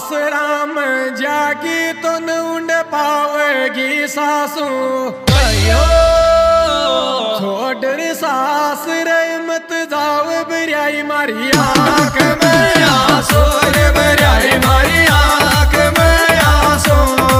सास राम जागी तो ऊंड पावेगी सासू अयो छोड़ रे सास रे मत जाओ बरियाई मारी आंख में आंसू रे बरियाई मारी आंख में आंसू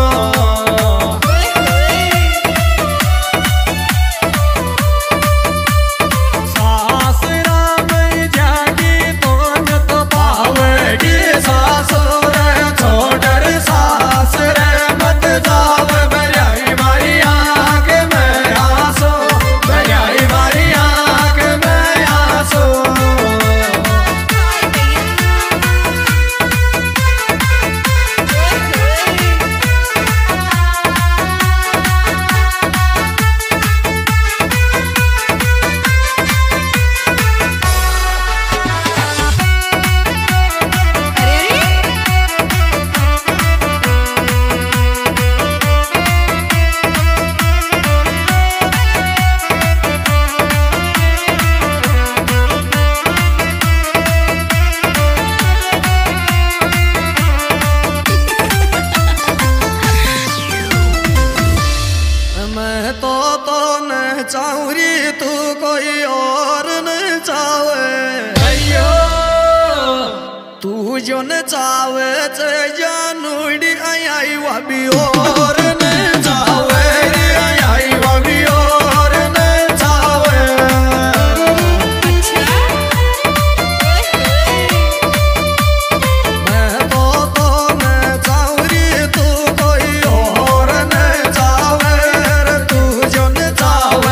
चाउरी तू कोई और न चावे अयो तू जो न चावे जानूडी आई वह भी और न चावे आई वह भी और न चावे मैं तो न चाउरी तू कोई और न चावे तू जो न चावे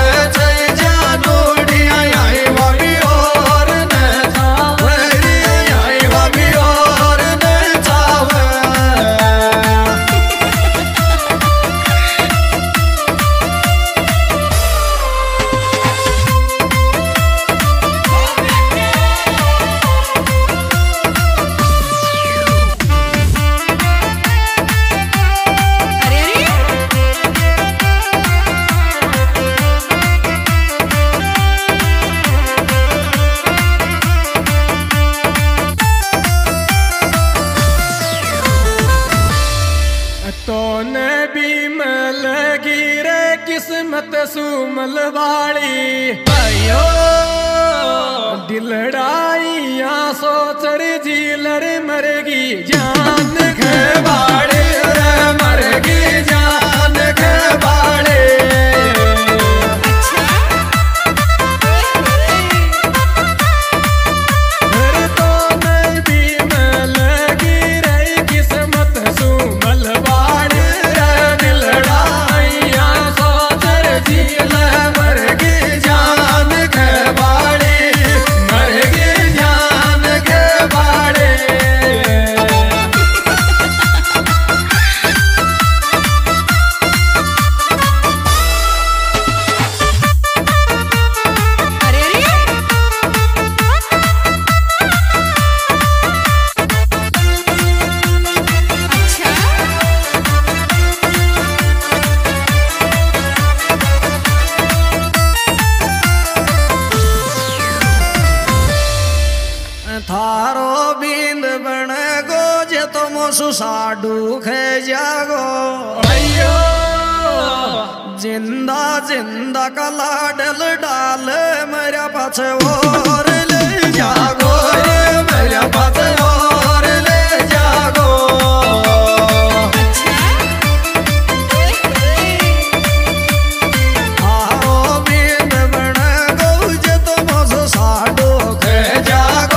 किस्मत सुमल वाली अयो दिलड़ाइया सोचर झीलर मरगी जान के बाड़े मरगी जान के बाड़े थारो बिंद बन गो जे तुम सुसाडू खे जागो अयो जिंदा जिंदा कला डल डाल मेरा पाछे और ले जागो मेरा पाछे और ले जागो थारो बिंद बन गो जे तुम सुसाडू खे जागो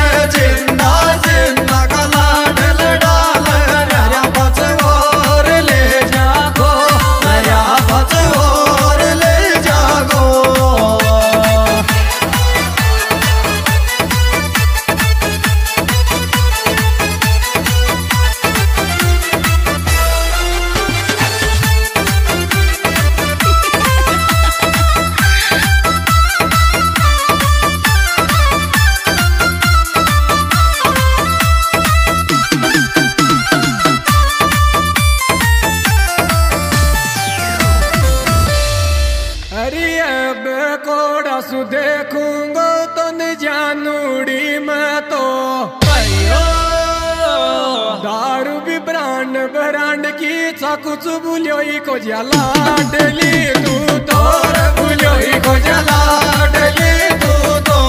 सु देखूंगो तो न जानूड़ी मैं तो दारू बाण बरांड की चाकू चुबुल्योई को लाडली तू तो बुल्योई को लाडली तू तो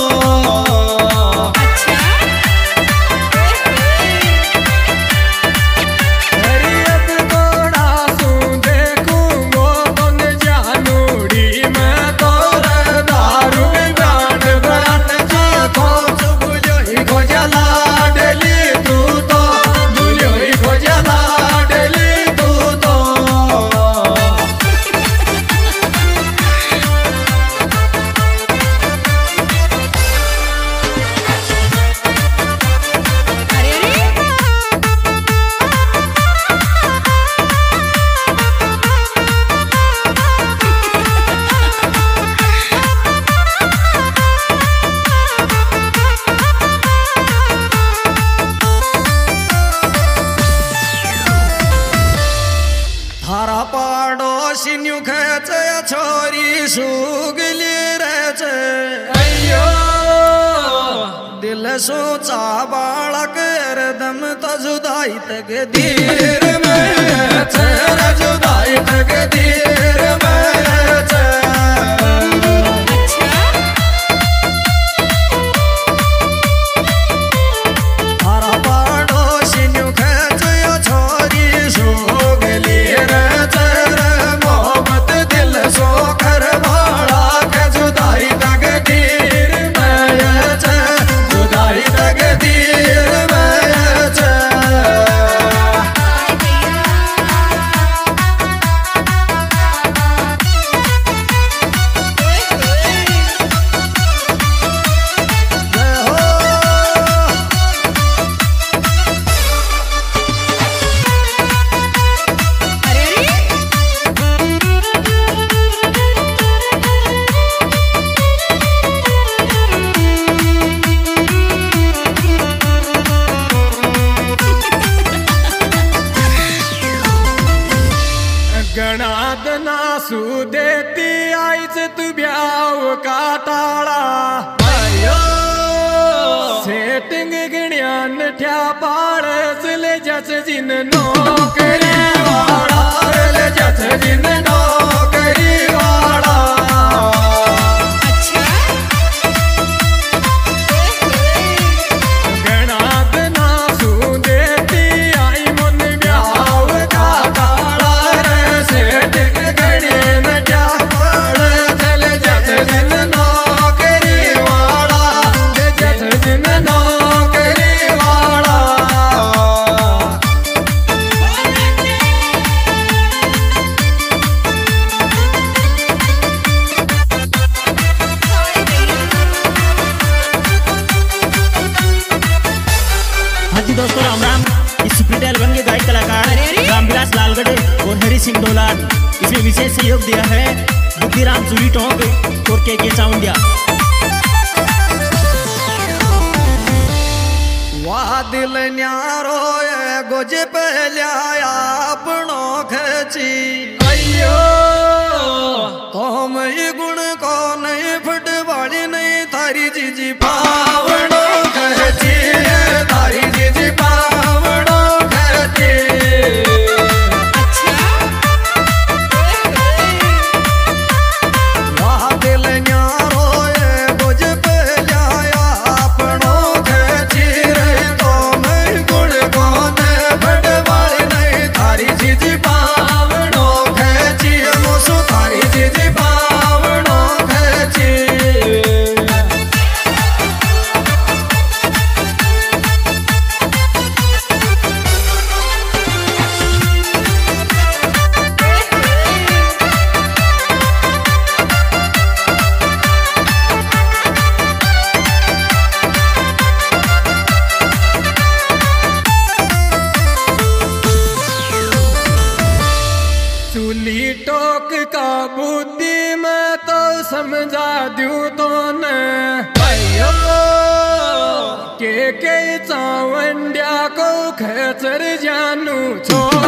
छोरी सुगली रेच अयो दिल सोचा बालक दम तो जुदाई तक धीर में जुदाई तक धीर में नासू देती आईच तू ब्याव का ताळा सेटिंग गिण्यान ठ्या पाळस ले जस जिन नोकरी वाळा ले जस जिन नोकरी वाळा गणात नासू देती आई मन ब्याव का ताळा रे सेटिंग दोस्तों राम राम। इस सुप्रीत एल्बम के गायक कलाकार रामविलास लालगढ़ और हरी सिंह डोलार, इसमें विशेष सहयोग दिया है बुद्धिराम चूड़ी टोंक और के चाउंडिया। वाह दिल न्यारो गोज पहल्या अपनो खची अयो तुम गुण को नहीं फुटबाड़ी नहीं थारी जीजी पावड़ो खची थारी जीजी पावड़ो खची वाह दिल न्यारो गोज पहल्या अपनो खची रे तुम गुण को नहीं फुटबाड़ी नहीं थारी जीजी पावड़ो खची मोसो थारी जीजी पावड़ो खची। चूली टोक का बुद्धि मैं तो समझा दूं तो न अयो के चावंड्या को खचर जानू छो